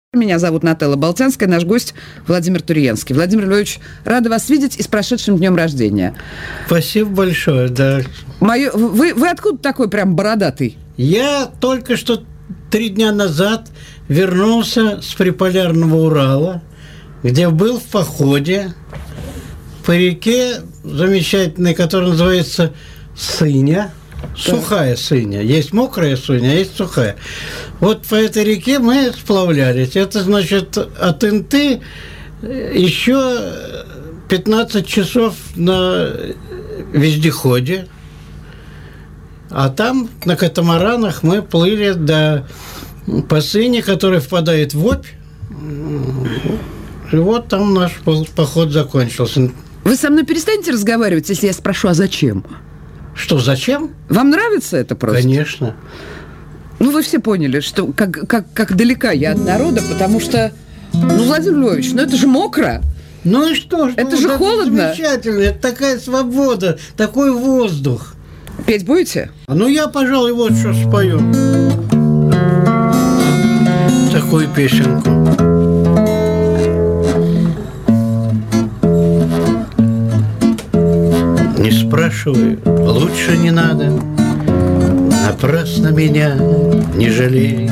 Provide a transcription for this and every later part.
Меня зовут Нателла Болтянская, наш гость Владимир Туриенский. Владимир Львович, рада вас видеть и с прошедшим днем рождения. Спасибо большое, да. Вы откуда такой прям бородатый? Я только что 3 дня назад вернулся с приполярного Урала, где был в походе по реке замечательной, которая называется Сыня. Сухая Сыня. Есть мокрая Сыня, а есть сухая. Вот по этой реке мы сплавлялись. Это значит от Инты еще 15 часов на вездеходе. А там на катамаранах мы плыли по Сыне, которая впадает в Обь. И вот там наш поход закончился. Вы со мной перестанете разговаривать, если я спрошу, а зачем? Что, зачем? Вам нравится это просто? Конечно. Ну, вы все поняли, что как далека я от народа, потому что, Владимир Львович, это же мокро. Ну и что? Это же холодно. Замечательно, это такая свобода, такой воздух. Петь будете? Я, пожалуй, вот что спою. Такую песенку. Не спрашивай, лучше не надо, напрасно меня не жалей.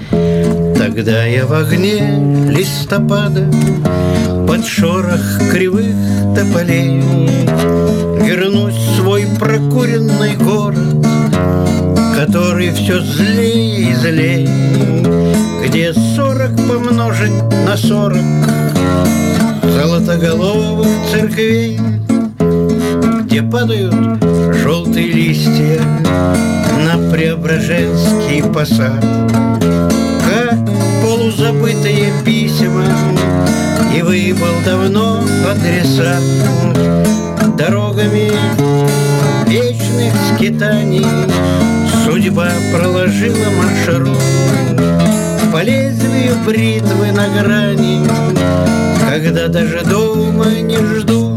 Тогда я в огне листопада под шорох кривых тополей вернусь в свой прокуренный город, который все злее и злее, где 40 помножить на 40 золотоголовых церквей, где падают желтые листья на Преображенский посад, как полузабытые письма, и выбыл давно адресат. Дорогами вечных скитаний судьба проложила маршрут по лезвию бритвы на грани, когда даже дома не ждут.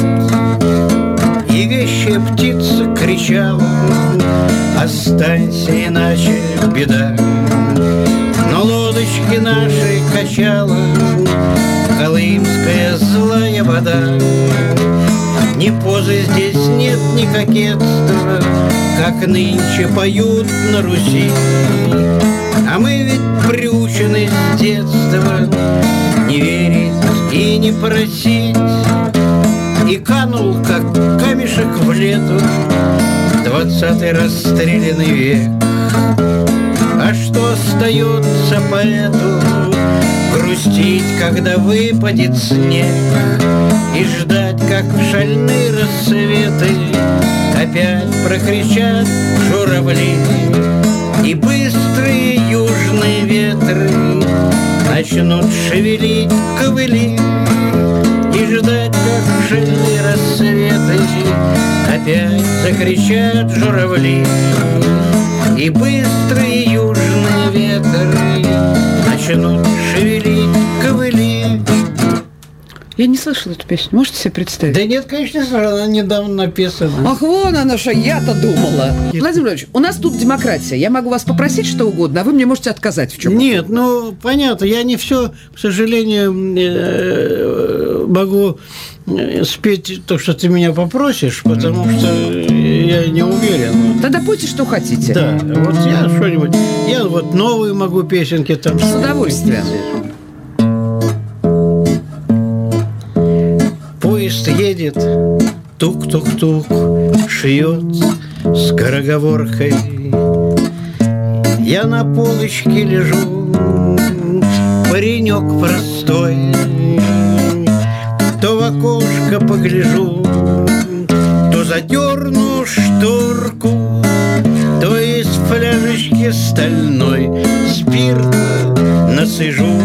И вещая птица кричала: останься, иначе беда. Но лодочки наши качала колымская злая вода. Ни позы здесь нет, ни кокетства, как нынче поют на Руси. А мы ведь приучены с детства не верить и не просить. И канул, как камешек в лету, 20-й расстрелянный век. А что остается поэту? Грустить, когда выпадет снег, и ждать, как в шальные рассветы опять прокричат журавли, и быстрые южные ветры начнут шевелить ковыли, и ждать, как в шальные рассветы опять закричат журавли, и быстрые южные ветры начнут шевелить ковыли. Я не слышала эту песню. Можете себе представить? Да нет, конечно, она недавно написана. Ах, вон она что, я-то думала. Владимир Владимирович, у нас тут демократия. Я могу вас попросить что угодно, а вы мне можете отказать в чем-то. Нет, понятно. Я не все, к сожалению, могу спеть то, что ты меня попросишь, потому что я не уверен. Тогда пойте, что хотите. Да, вот я что-нибудь... Я вот новые могу песенки там... С удовольствием. Поезд едет, тук-тук-тук, шьет скороговоркой. Я на полочке лежу, паренек простой, то в окошко погляжу, то задерну шторку, то из фляжечки стальной спирта насыжу,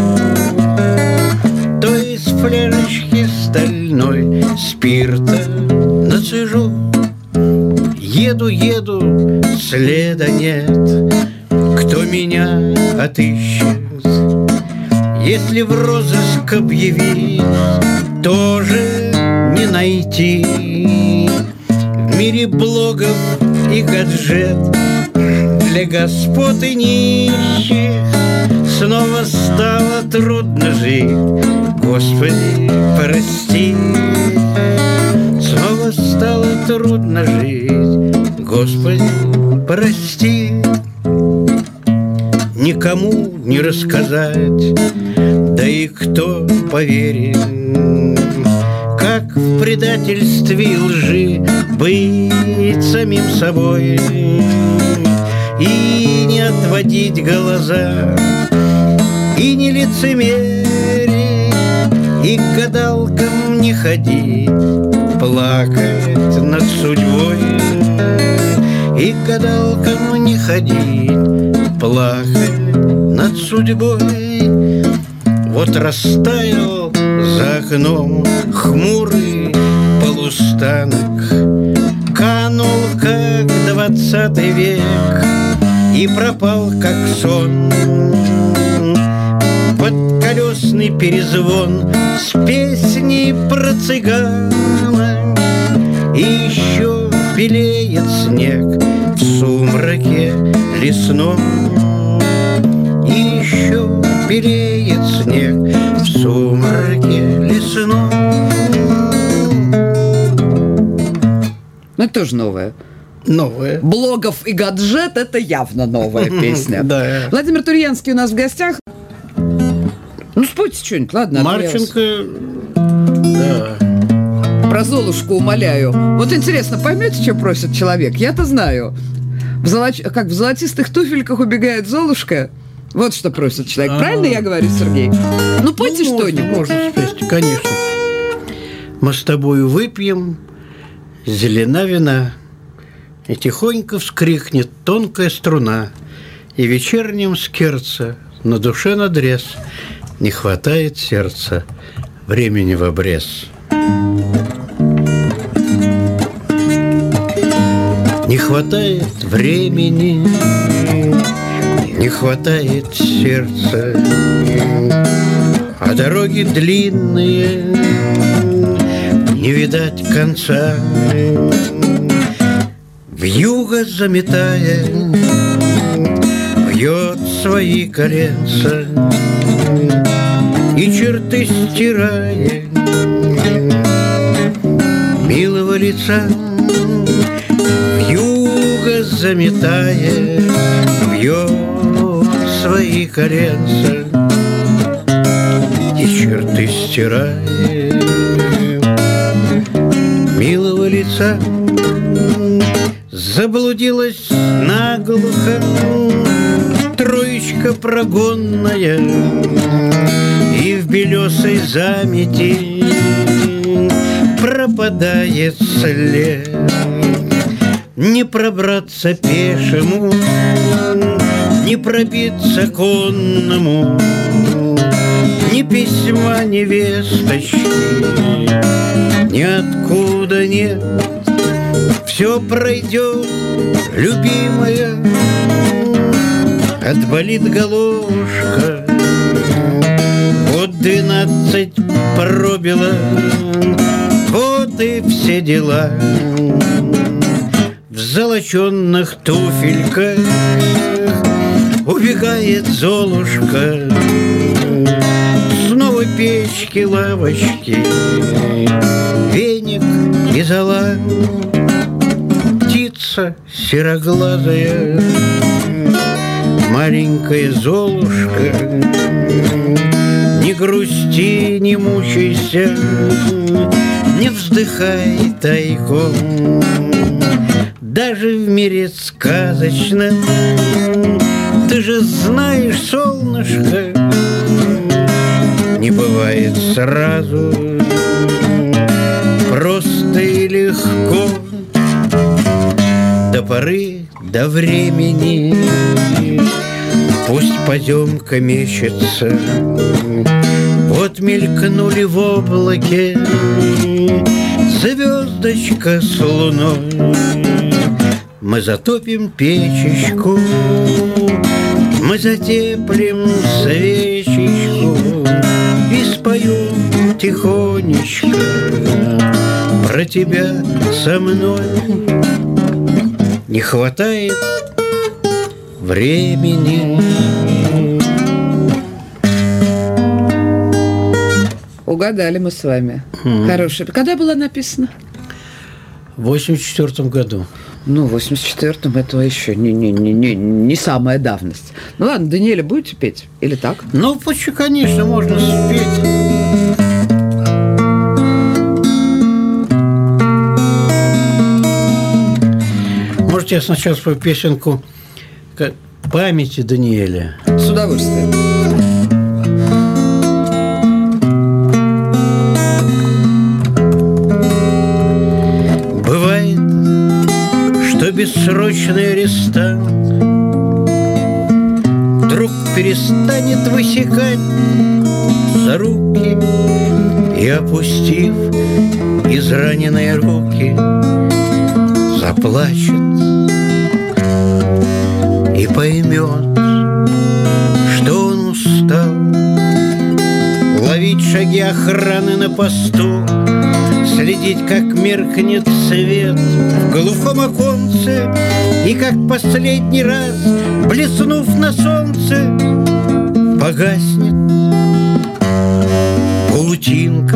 то из фляжечки стальной спирта нацежу. Еду, следа нет, кто меня отыщет. Если в розыск объявить, тоже не найти. В мире блогов и гаджет для господ и нищих снова стало трудно жить, Господи, прости. Снова стало трудно жить, Господи, прости. Никому не рассказать, да и кто поверит, как в предательстве и лжи быть самим собой и не отводить глаза, и не лицемерить, и к гадалкам не ходить, плакать над судьбой, и к гадалкам не ходить, плакать над судьбой. Вот растаял за окном хмурый полустанок, канул, как 20 век, и пропал, как сон, подколесный перезвон с песней про цыгана. И еще белеет снег в сумраке лесном, и еще белеет снег в сумраке лесном. Ну, это тоже новое. Новое. Блогов и гаджет – это явно новая песня. Да. Владимир Турьянский у нас в гостях. Ну, спойте что-нибудь, ладно? Марченко, да. Про Золушку умоляю. Вот интересно, поймете, что просит человек? Я-то знаю. Как в золотистых туфельках убегает Золушка. Вот что просит человек. Правильно я говорю, Сергей? Ну, пойте что-нибудь. Можно спеть, конечно. Мы с тобою выпьем зелена вина, и тихонько вскрикнет тонкая струна, и вечерним скерца на душе надрез не хватает сердца времени в обрез. Не хватает времени, не хватает сердца, а дороги длинные, не видать конца. Вьюга, заметая, вьет свои коленца, и черты стирая милого лица. Вьюга, заметая, вьет свои коленца, и черты стирая милого лица. Заблудилась наглухо троечка прогонная, и в белесой замети пропадает след. Не пробраться пешему, не пробиться конному, ни письма, ни весточки, ниоткуда нет. Все пройдет, любимая, отболит головушка. Вот 12 пробила, вот и все дела. В золоченных туфельках убегает Золушка. Снова печки, лавочки, веник и зола. Птица сероглазая, маленькая Золушка, не грусти, не мучайся, не вздыхай тайком. Даже в мире сказочном, ты же знаешь, солнышко, не бывает сразу просто и легко. До поры, до времени пусть поземка мечется. Вот мелькнули в облаке звездочка с луной. Мы затопим печечку, мы затеплим свечечку и споем тихонечко про тебя со мной. Не хватает времени. Угадали мы с вами. Хорошая. Когда была написана? В 84 году. Ну, в 84-м это еще не самая давность. Ну ладно, Даниэля, будете петь? Или так? Ну, почему, конечно, можно спеть. Может, я сначала спою песенку памяти Даниэля? С удовольствием. Бывает, что бессрочный арестант вдруг перестанет высекать за руки и, опустив израненные руки, заплачет и поймет, что он устал ловить шаги охраны на посту, следить, как меркнет свет в глухом оконце, и как последний раз, блеснув на солнце, погаснет паутинка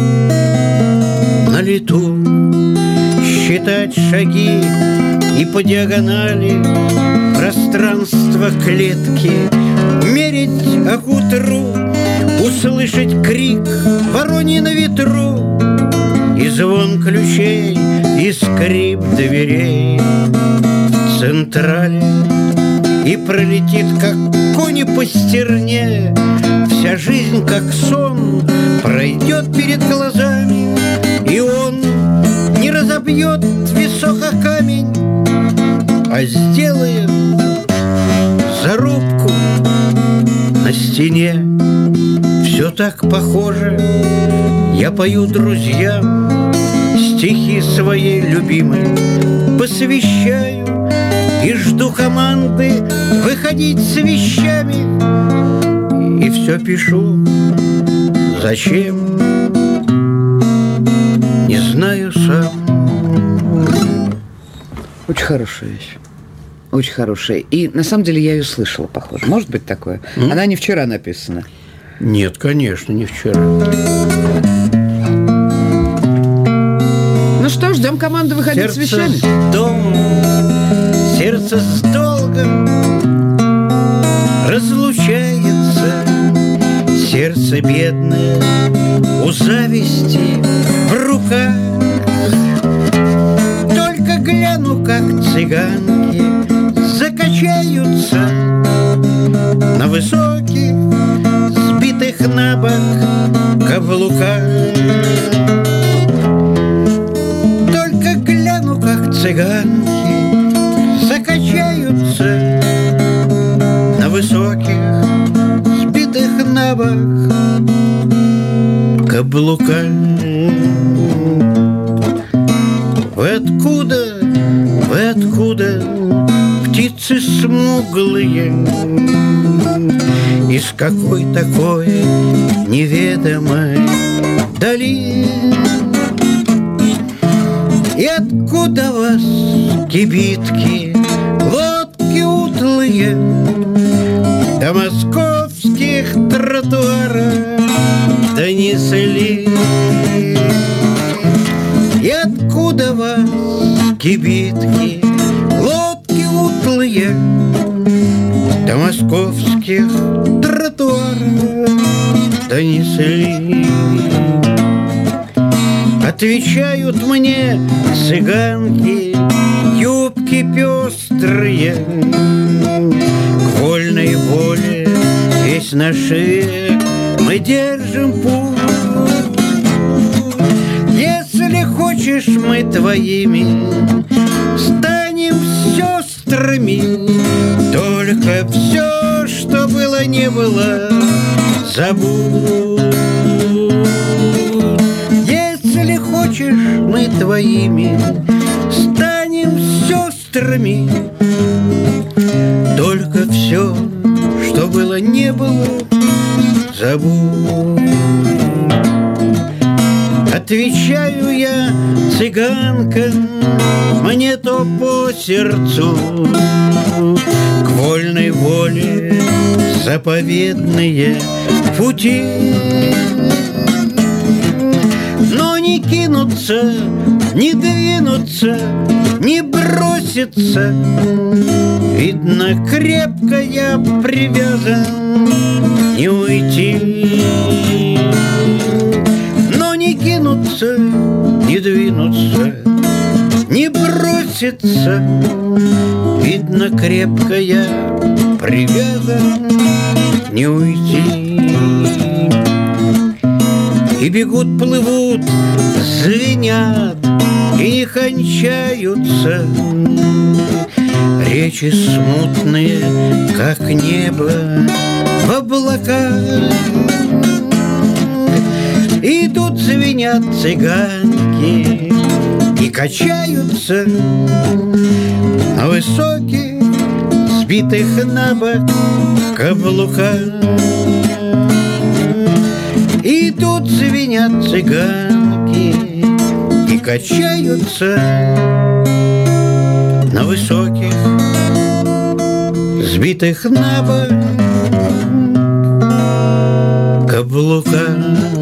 на лету. Считать шаги и по диагонали пространство клетки, мерить к утру, услышать крик вороньи на ветру, и звон ключей, и скрип дверей в централе, и пролетит, как кони по стерне, вся жизнь, как сон, пройдет перед глазами, и он не разобьет висок о камень, а сделает зарубку на стене. Все так похоже. Я пою друзьям стихи своей любимой, посвящаю и жду команды выходить с вещами. И все пишу. Зачем? Не знаю сам. Очень хорошая вещь. Очень хорошая. И на самом деле я ее слышала, похоже. Может быть такое? Она не вчера написана. Нет, конечно, не вчера. Ну что, ждем команду выходить с вещами. Сердце с долгом разлучается, сердце бедное у зависти в руках. Только гляну, как цыганки закачаются на высоких, сбитых на бок каблуках. Только гляну, как цыганки закачаются на высоких, сбитых на бок каблуках. Вы откуда, птицы смуглые, из какой такой неведомой дали? И откуда вас кибитки, лодки утлые, до московских тротуаров донесли? И откуда вас кибитки, лодки утлые, до московских тротуаров донесли? Отвечают мне цыганки, юбки пестрые, к вольной воле весь наш век мы держим путь. Если хочешь, мы твоими станем сестрами, только все, что было, не было, забудь. Если хочешь, мы твоими станем сестрами, только все, что было, не было, забудь. Отвечаю я, цыганка, мне то по сердцу, к вольной воле заповедные пути. кинуться, не двинуться, не броситься. Видно, крепко я привязан, не уйти. Но не кинуться, не двинуться, не броситься. Видно, крепко я привязан, не уйти. И бегут, плывут, звенят и не кончаются речи смутные, как небо в облаках. Идут, звенят цыганки и качаются на высоких, сбитых на бок каблуках. Идут, звенят цыганки и качаются на высоких, сбитых на бок каблуках.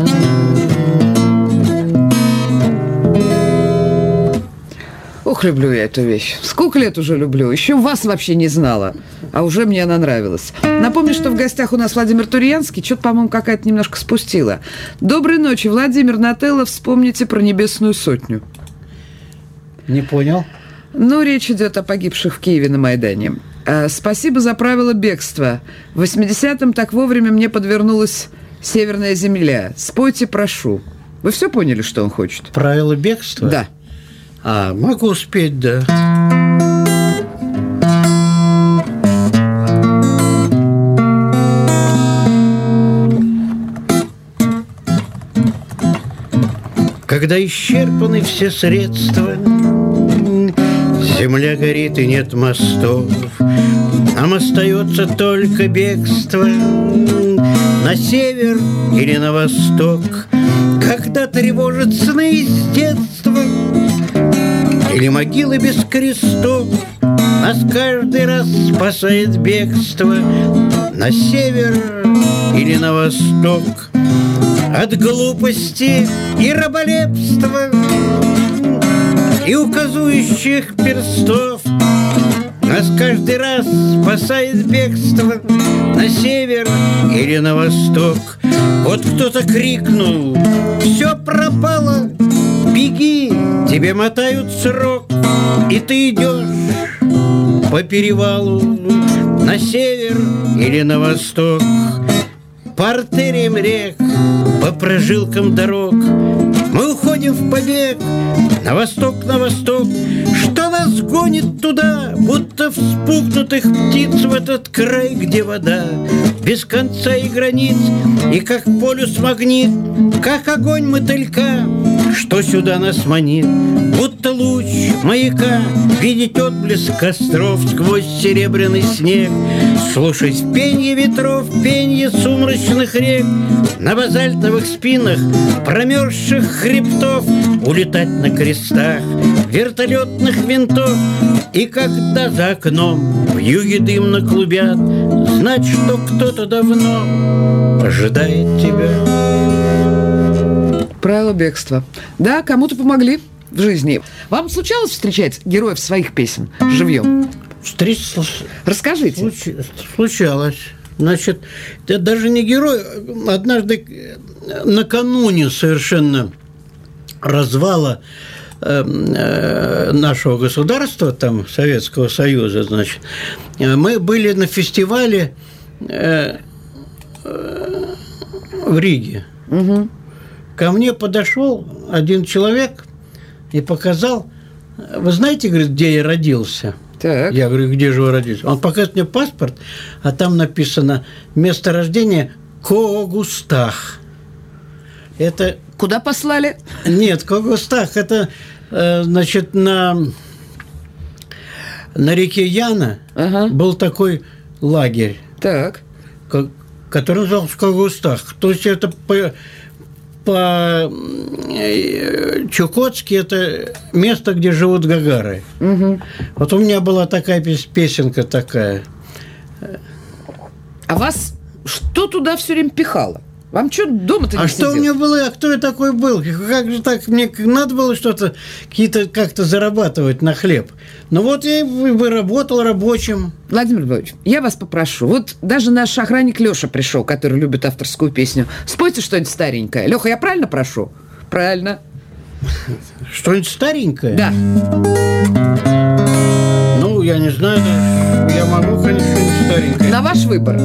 Ох, люблю я эту вещь. Сколько лет уже люблю. Еще вас вообще не знала. А уже мне она нравилась. Напомню, что в гостях у нас Владимир Турьянский. Что-то, по-моему, какая-то немножко спустила. Доброй ночи, Владимир Нателло. Вспомните про Небесную сотню. Не понял. Ну, речь идет о погибших в Киеве на Майдане. Спасибо за правило бегства. В 80-м так вовремя мне подвернулась Северная земля. Спойте, прошу. Вы все поняли, что он хочет? Правило бегства? Да. А, могу спеть, да. Когда исчерпаны все средства, земля горит и нет мостов, нам остается только бегство на север или на восток. Когда тревожат сны из детства или могилы без крестов, нас каждый раз спасает бегство на север или на восток. От глупости и раболепства и указующих перстов нас каждый раз спасает бегство на север или на восток. Вот кто-то крикнул: «Все пропало! Беги, тебе мотают срок!» И ты идешь по перевалу на север или на восток. По артериям рек, по прожилкам дорог мы уходим в побег на восток, что нас гонит туда, будто вспугнутых птиц в этот край, где вода без конца и границ, и как полюс магнит, как огонь мотылька, что сюда нас манит, будто луч маяка, видеть отблеск костров сквозь серебряный снег, слушать пенье ветров, пенье сумрачных рек, на базальтовых спинах промерзших хребтов улетать на крестах вертолетных винтов. И когда за окном вьюги дымно клубят, знать, что кто-то давно ожидает тебя. Правило бегства. Да, кому-то помогли в жизни. Вам случалось встречать героев своих песен живьем? Расскажите. Случалось. Значит, это даже не герой. Однажды накануне совершенно развала нашего государства, там, Советского Союза, значит, мы были на фестивале в Риге. Угу. Ко мне подошел один человек и показал: вы знаете, говорит, где я родился? Так. Я говорю: где же вы родились? Он показывает мне паспорт, а там написано место рождения Когустах. Это... Куда послали? Нет, Когустах – это, значит, на реке Яна был такой лагерь, так, который назывался Когустах. То есть это по-чукотски это место, где живут гагары. Угу. Вот у меня была такая песенка такая. А вас что туда все время пихало? Вам что дома-то не А сидел? что у меня было? А кто я такой был? Как же так? Мне надо было что-то, какие-то как-то зарабатывать на хлеб. Ну вот я и работал рабочим. Владимир Львович, я вас попрошу. Вот даже наш охранник Леша пришел, который любит авторскую песню. Спойте что-нибудь старенькое. Леха, я правильно прошу? Правильно. Что-нибудь старенькое? Да. Ну, я не знаю. Я могу, конечно, что-нибудь старенькое. На ваш выбор.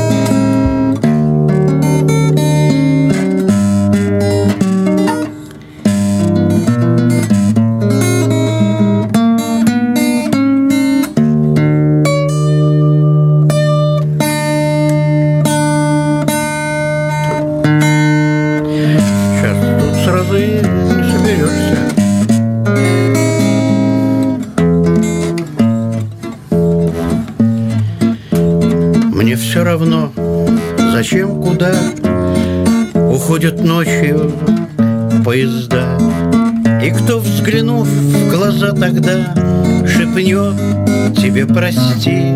Все равно, зачем, куда уходят ночью поезда. И кто, взглянув в глаза тогда, шепнет тебе прости.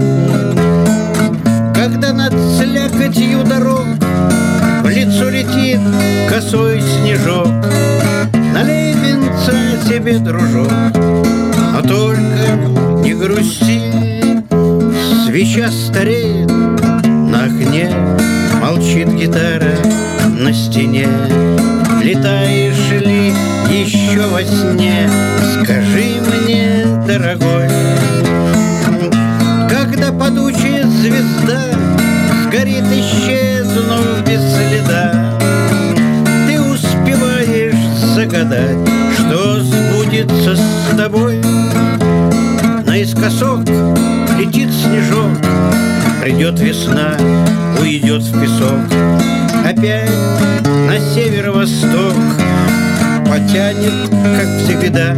Когда над слякотью дорог в лицо летит косой снежок, налей венца себе, дружок, но только не грусти. Свеча стареет на окне, молчит гитара на стене. Летаешь ли еще во сне? Скажи мне, дорогой, когда падучая звезда сгорит, исчезнув без следа, ты успеваешь загадать, что сбудется с тобой. Наискосок летит снежок, придет весна, уйдет в песок. Опять на северо-восток потянет, как всегда.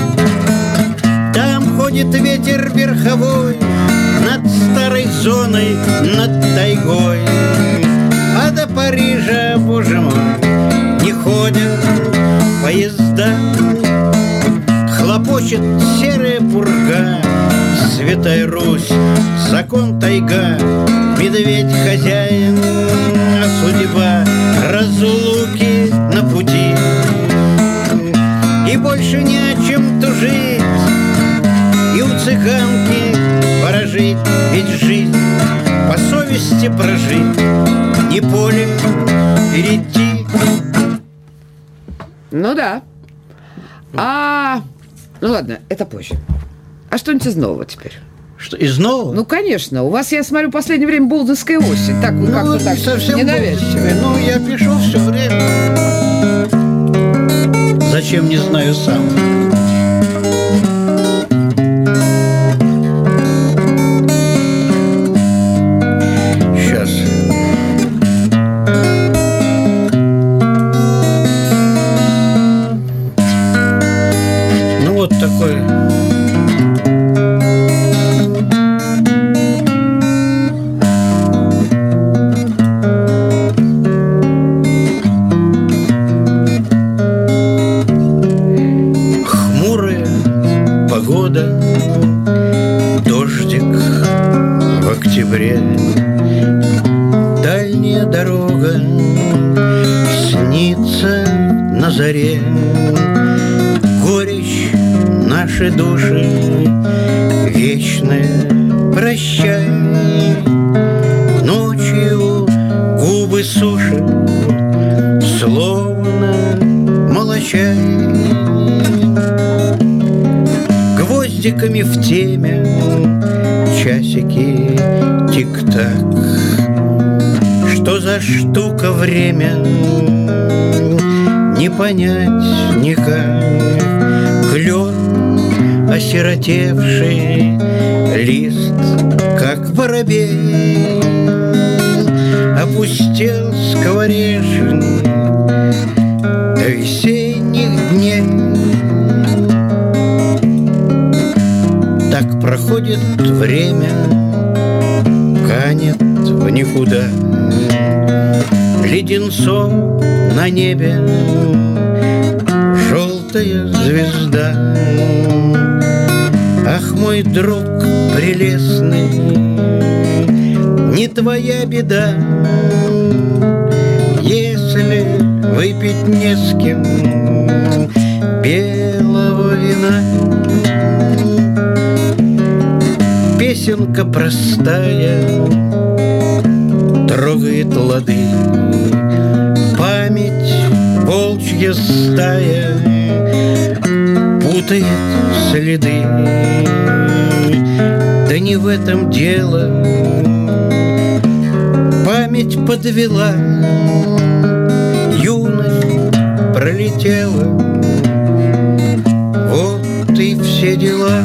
Там ходит ветер верховой над старой зоной, над тайгой. А до Парижа, боже мой, не ходят поезда. Хлопочет серая пурга, Святая Русь, закон тайга, медведь хозяин, а судьба разлуки на пути. И больше не о чем тужить, и у цыганки пора жить, ведь жизнь по совести прожить, не полем перейти. Ну да. Ну ладно, это позже. А что-нибудь из нового теперь? Что, из нового? Ну, конечно. У вас, я смотрю, в последнее время болдинская осень. Так, ну, как-то так, совсем ненавязчиво. Ну, я пишу все время. Зачем, не знаю сам. Сейчас. Ну, вот такой... Дождик в октябре, дальняя дорога снится на заре. Горечь наши души вечная, прощай. Ночью губы сушат, словно молочай. Гвоздиками в теме часики тик-так. Что за штука время, не понять никак. Клен осиротевший, лист, как воробей, опустел скворечник до весенних дней. Так проходит время, канет в никуда. Леденцом на небе желтая звезда. Ах, мой друг прелестный, не твоя беда, выпить не с кем белого вина. Песенка простая трогает лады, память волчья стая путает следы. Да не в этом дело, память подвела, юность пролетела, вот и все дела.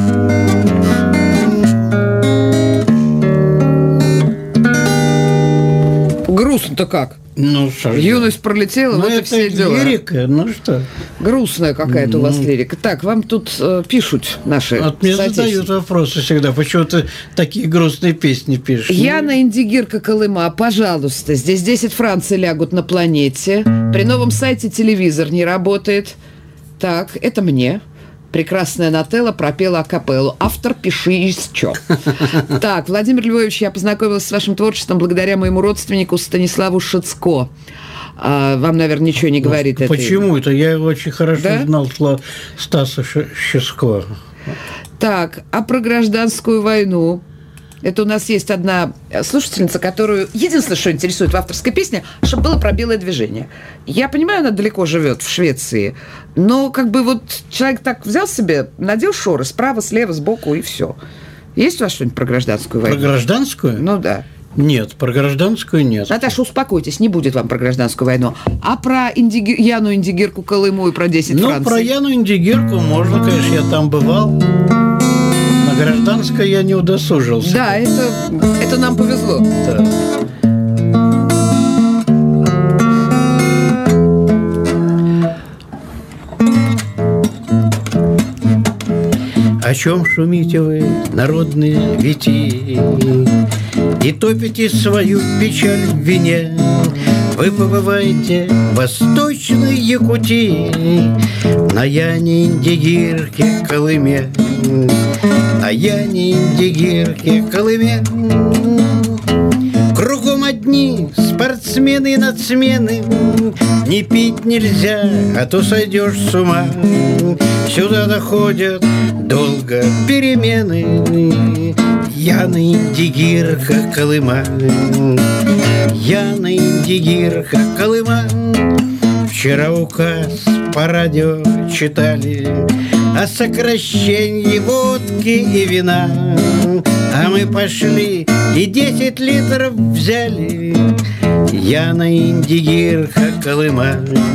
Грустно-то как? Ну, что же. Юность пролетела, вот и все дела. Лирика, ну что? Грустная какая-то у вас лирика. Так, вам тут пишут наши Вот мне задают вопросы всегда, почему ты такие грустные песни пишешь? Яна Индигирка Колыма, пожалуйста, здесь 10 Франций лягут на планете. При новом сайте телевизор не работает. Так, это мне. Прекрасная Нателла пропела акапеллу. Автор пиши еще. Так, Владимир Львович, я познакомилась с вашим творчеством благодаря моему родственнику Станиславу Шицко. Вам, наверное, ничего не говорит это. Почему это? Я очень хорошо знал Стаса Шицко. Так, а про гражданскую войну? Это у нас есть одна слушательница, которую... Единственное, что интересует в авторской песне, чтобы было про белое движение. Я понимаю, она далеко живет, в Швеции, но как бы вот человек так взял себе, надел шоры справа, слева, сбоку, и все. Есть у вас что-нибудь про гражданскую войну? Про гражданскую? Ну да. Нет, про гражданскую нет. Наташа, успокойтесь, не будет вам про гражданскую войну. А про Яну Индигирку Колыму и про 10 Франций? Ну, про Яну Индигирку можно, конечно, я там бывал. На гражданской я не удосужился. Да, это нам повезло. Да. О чем шумите вы, народные вити, и топите свою печаль в вине? Вы побываете в Восточной Якутии, на Яне Индигирке Колыме, на Яне Индигирке Колыме. Кругом одни спортсмены и нацмены, не пить нельзя, а то сойдешь с ума. Сюда доходят долго перемены. Яна Индигирка Колыма, Яна Индигирка Колыма. Вчера указ по радио читали о сокращении водки и вина, а мы пошли и 10 литров взяли. Яна Индигирка Колыма,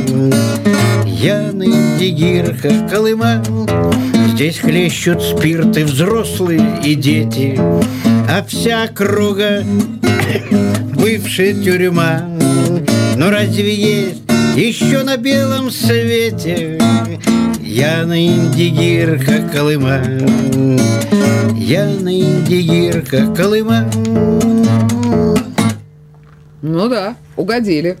Яна Индигирка Колыма. Здесь хлещут спирты взрослые и дети, а вся округа бывшая тюрьма. Но разве есть еще на белом свете Яна Индигирка Колыма, Яна Индигирка Колыма? Ну да, угодили.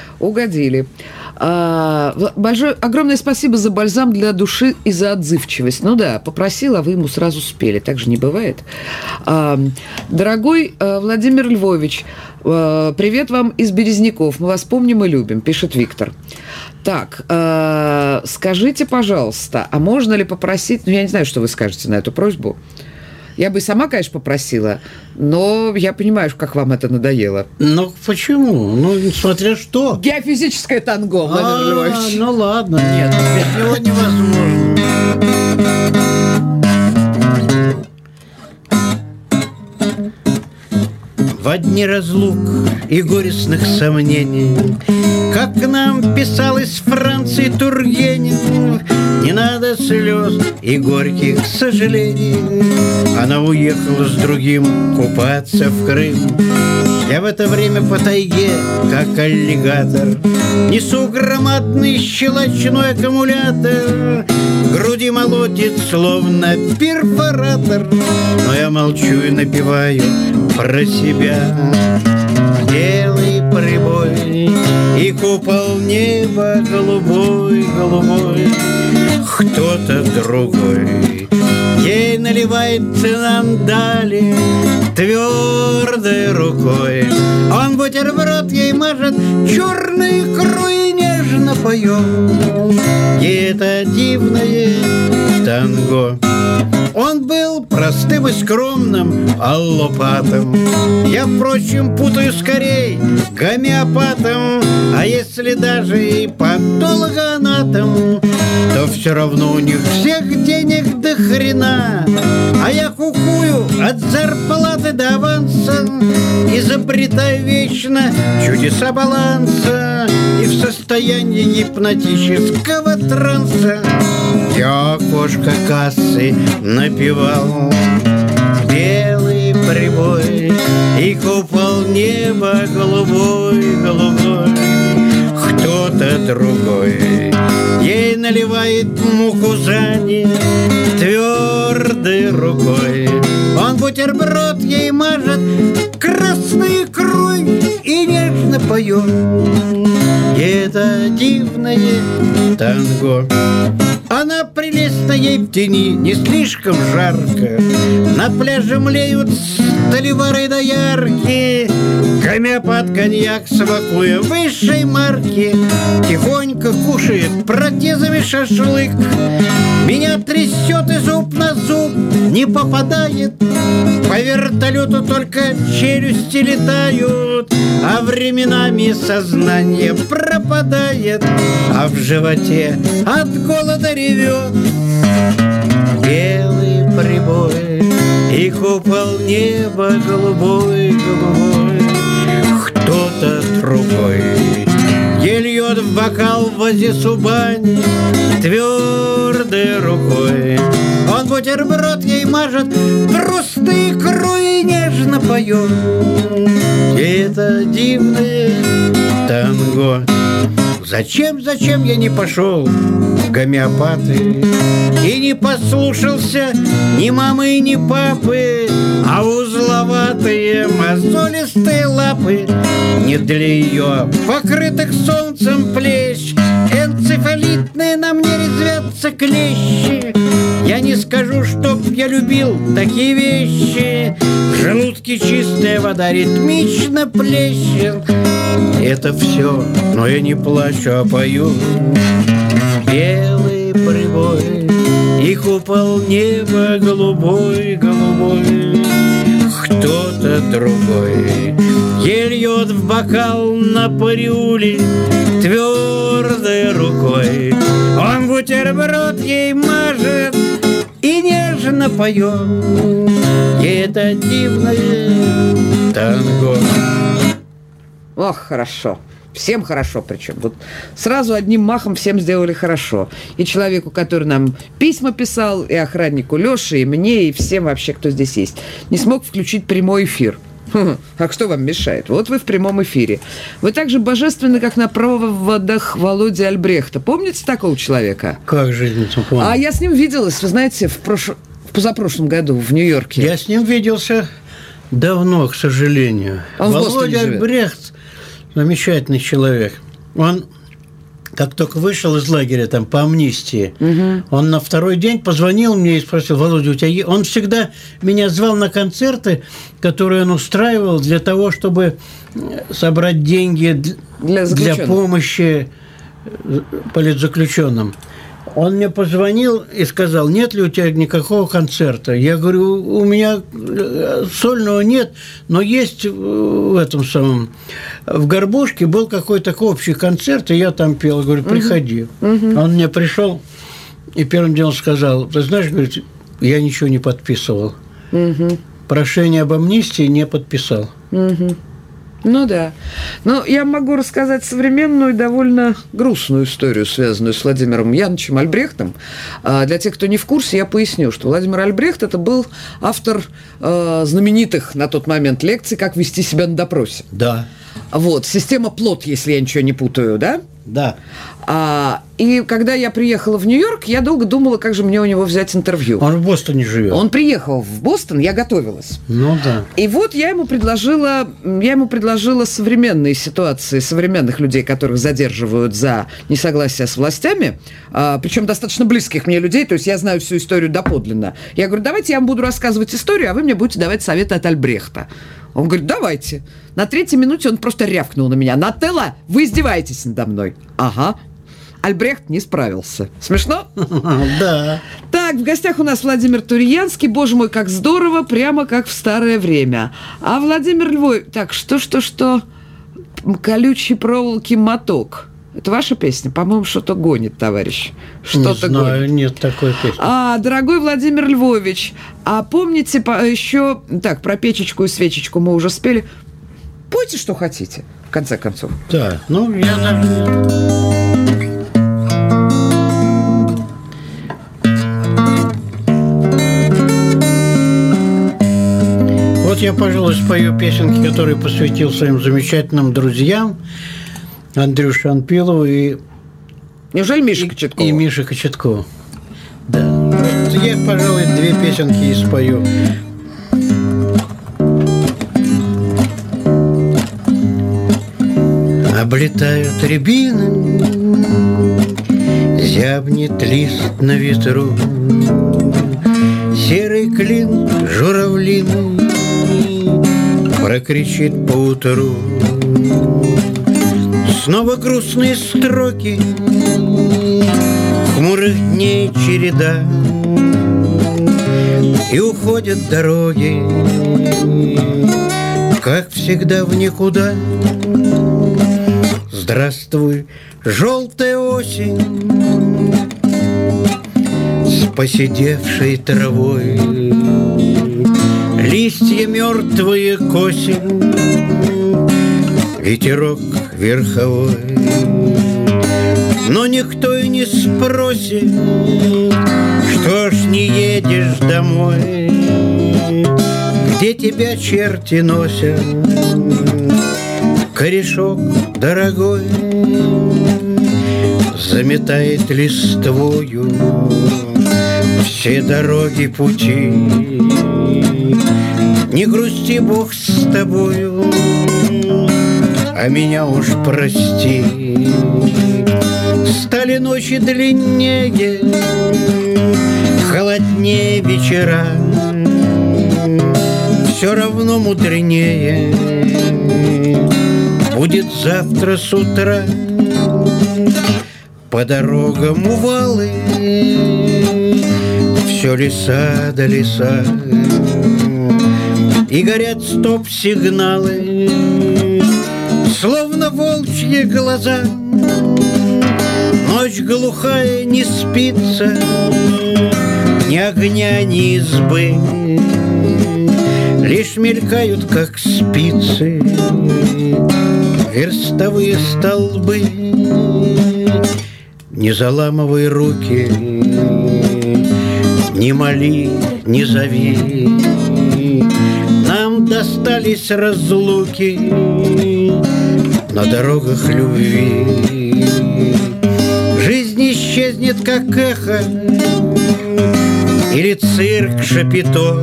Огромное спасибо за бальзам для души и за отзывчивость. Ну да, попросил, а вы ему сразу спели. Так же не бывает. Дорогой Владимир Львович, привет вам из Березняков. Мы вас помним и любим, пишет Виктор. Так, скажите, пожалуйста, а можно ли попросить... Ну, я не знаю, что вы скажете на эту просьбу. Я бы сама, конечно, попросила, но я понимаю, как вам это надоело. Ну, почему? Ну, смотря что. Геофизическое танго, Владимир Львович. Ну, ладно, нет, без него невозможно. Во дни разлук и горестных сомнений, как нам писал из Франции Тургенев, не надо слез и горьких сожалений. Она уехала с другим купаться в Крым. Я в это время по тайге, как аллигатор, несу громадный щелочной аккумулятор. В груди молотит, словно перфоратор, но я молчу и напеваю про себя. Белый прибой и купол неба голубой, кто-то другой ей наливает нам дали твердой рукой. Он бутерброд ей мажет черной икрой и нежно напоем. И это дивное танго. Он был простым и скромным аллопатом. Я, впрочем, путаю скорей гомеопатом. А если даже и патологоанатом, то все равно у них всех денег до хрена. А я кукую от зарплаты до аванса, изобретаю вечно чудеса баланса и в состоянии гипнотического транса я окошко кассы напевал белый прибой и купол неба голубой. Кто-то другой ей наливает муку за ней твердой рукой. Он бутерброд ей мажет красной икрой и нежно поет. И это дивное танго. Она прелестна, ей в тени не слишком жарко. На пляже млеют столевары доярки. Гомеопат коньяк смакуя высшей марки тихонько кушает протезами шашлык. Меня трясет и зуб на зуб не попадает. По вертолету только челюсти летают, а временами сознание пропадает, а в животе от голода ревет белый прибой и купол неба голубой. Кто-то другой ей льет в бокал в воде субани твердой рукой. Он бутерброд ей мажет просто икрой и нежно поет. И это дивное танго. Зачем я не пошел в гомеопаты и не послушался ни мамы, ни папы, а узловатые мозолистые лапы не для ее покрытых солнцем плеч. Энцефалитные на мне резвятся клещи. Я не скажу, чтоб я любил такие вещи. В желудке чистая вода ритмично плещет. Это все, но я не плачу, а пою. Белый прибой и купол неба голубой. Кто-то другой ей льет в бокал на парюле твердой рукой. Он бутерброд ей мажет и нежно поет. И это дивное танго. Ох, хорошо. Всем хорошо причем. Вот сразу одним махом всем сделали хорошо. И человеку, который нам письма писал, и охраннику Леше, и мне, и всем вообще, кто здесь есть. Не смог включить прямой эфир. А что вам мешает? Вот вы в прямом эфире. Вы так же божественны, как на проводах Володи Альбрехта. Помните такого человека? Как же не помню. А я с ним виделась, вы знаете, в позапрошлом году в Нью-Йорке. Я с ним виделся давно, к сожалению. Он Володя Альбрехт замечательный человек. Он, как только вышел из лагеря там по амнистии, он на второй день позвонил мне и спросил: Володя, у тебя он всегда меня звал на концерты, которые он устраивал для того, чтобы собрать деньги для помощи политзаключенным. Он мне позвонил и сказал: нет ли у тебя никакого концерта? Я говорю: у меня сольного нет, но есть в этом самом... В Горбушке был какой-то общий концерт, и я там пел. Я говорю: приходи. Он мне пришел и первым делом сказал: ты знаешь, говорит, я ничего не подписывал. Прошение об амнистии не подписал. Ну да. Но я могу рассказать современную, довольно грустную историю, связанную с Владимиром Яновичем Альбрехтом. Для тех, кто не в курсе, я поясню, что Владимир Альбрехт – это был автор знаменитых на тот момент лекций «Как вести себя на допросе». Да. Вот, система ПЛОТ, если я ничего не путаю, да? Да. И когда я приехала в Нью-Йорк, я долго думала, как же мне у него взять интервью. Он в Бостоне живет. Он приехал в Бостон, я готовилась. Ну да. И вот я ему предложила современные ситуации, современных людей, которых задерживают за несогласие с властями, причем достаточно близких мне людей, то есть я знаю всю историю доподлинно. Я говорю: давайте я вам буду рассказывать историю, а вы мне будете давать советы от Альбрехта. Он говорит: давайте. На 3-й минуте он просто рявкнул на меня: Нателла, вы издеваетесь надо мной. Ага. Альбрехт не справился. Смешно? Да. Так, в гостях у нас Владимир Турьянский. Боже мой, как здорово, прямо как в старое время. А Владимир Львович... Так, что? Колючей проволоки моток. Это ваша песня? По-моему, что-то гонит, товарищ. Что-то не знаю, гонит. нет такой песни. Дорогой Владимир Львович, а помните еще... Так, про печечку и свечечку мы уже спели. Пойте, что хотите, в конце концов. Да, я даже... Вот я, пожалуй, спою песенки, которые посвятил своим замечательным друзьям Андрюше Анпилову и... Неужели Миша Кочетков? И Миша Кочетков. Да. Вот я, пожалуй, 2 песенки и спою. Облетают рябины, зябнет лист на ветру, серый клин журавлиный прокричит поутру. Снова грустные строки, хмурых дней череда, и уходят дороги, как всегда в никуда. Здравствуй, желтая осень, с поседевшей травой, листья мертвые косим, ветерок верховой. Но никто и не спросит, что ж не едешь домой, где тебя черти носят, корешок дорогой. Заметает листвою все дороги пути. Не грусти, Бог с тобою, а меня уж прости. Стали ночи длиннее, холоднее вечера, все равно мудренее будет завтра с утра. По дорогам увалы, все леса да леса, и горят стоп-сигналы, словно волчьи глаза. Ночь глухая, не спится, ни огня, ни избы, лишь мелькают, как спицы, верстовые столбы. Не заламывай руки, не моли, не зови, нам достались разлуки на дорогах любви. Жизнь исчезнет, как эхо, или цирк Шапито,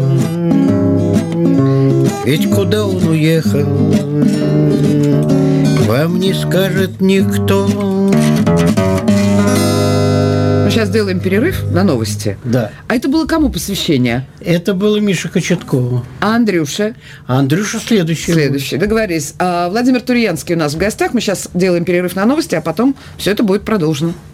ведь куда он уехал, вам не скажет никто. Мы сейчас сделаем перерыв на новости. Да. А это было кому посвящение? Это было Мише Кочеткову. А Андрюша? А Андрюша следующий. Следующий, договорились. Владимир Турьянский у нас в гостях. Мы сейчас делаем перерыв на новости, а потом все это будет продолжено.